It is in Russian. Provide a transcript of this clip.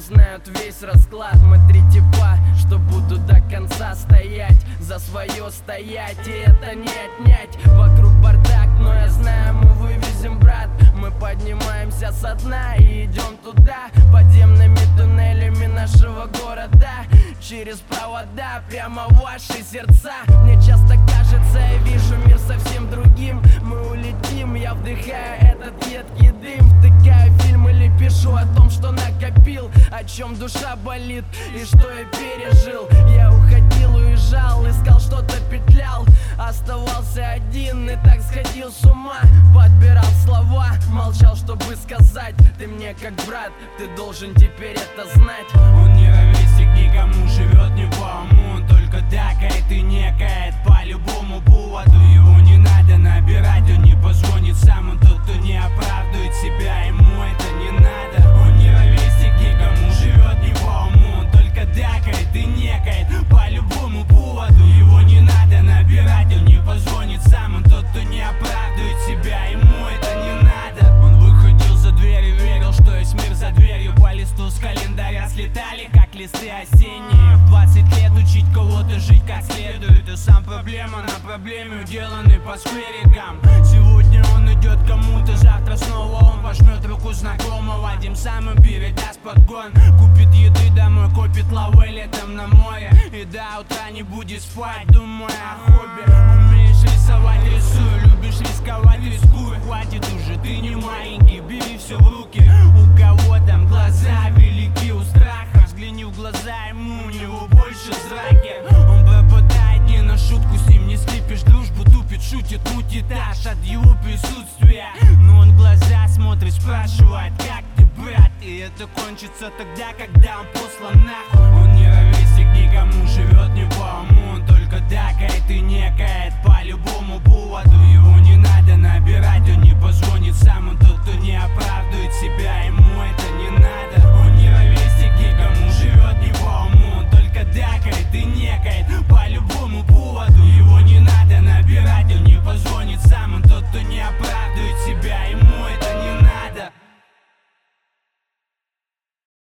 знают весь расклад. Мы три типа, что будут до конца стоять, за свое стоять, и это не отнять. Вокруг бардак, но я знаю, мы вывезем, брат. Мы поднимаемся со дна и идем туда, подземными туннелями нашего города, через провода прямо в ваши сердца. Мне часто кажется, я вижу мир совсем другим. Мы улетим, я вдыхаю этот едкий дым, втыкаю фильм или пишу о том, что накопил, о чем душа болит и что я пережил. Я уходил, уезжал, искал что-то, петлял, оставался один и так сходил с ума. Подбирал слова, молчал, чтобы сказать: ты мне как брат, ты должен теперь это знать. Он не ровесник никому, живет не по уму, он только такает и некает по любому поводу. Его не надо набирать, он не позвонит сам, он тот, кто не оправдывает себя, ему это не надо. Он не ровесник никому, живет не по уму, он только такает и некает по любому поводу. Его не надо набирать, он не позвонит сам, он тот, кто не оправдывает себя, ему это не надо. Он выходил за дверь и верил, что есть мир за дверью. По листу с календаря слетали, как листы осенние. В 20 лет учить кого-то жить как следует, и сам проблема на проблеме, уделанный по скверикам. Сегодня он идет кому-то, завтра снова он пожмет руку знакомого, тем самым передаст подгон. Купит еды домой, копит лавы летом на море, и до утра не будет спать, думая о хобби. Умеешь рисовать, рисуй, любишь рисковать, рискуй. Хватит уже, ты не маленький, бери все в руки. У кого там глаза велики, у страха взгляни в глаза ему, у него больше зраки. Он пропадает не на шутку, с ним не скрипишь дружбу, тупит, шутит, мутит аж от его присутствия. Но он в глаза смотрит, спрашивает: как ты, брат? И это кончится тогда, когда он послан нахуй. Он не ровесник никому, живет не по уму, он только такает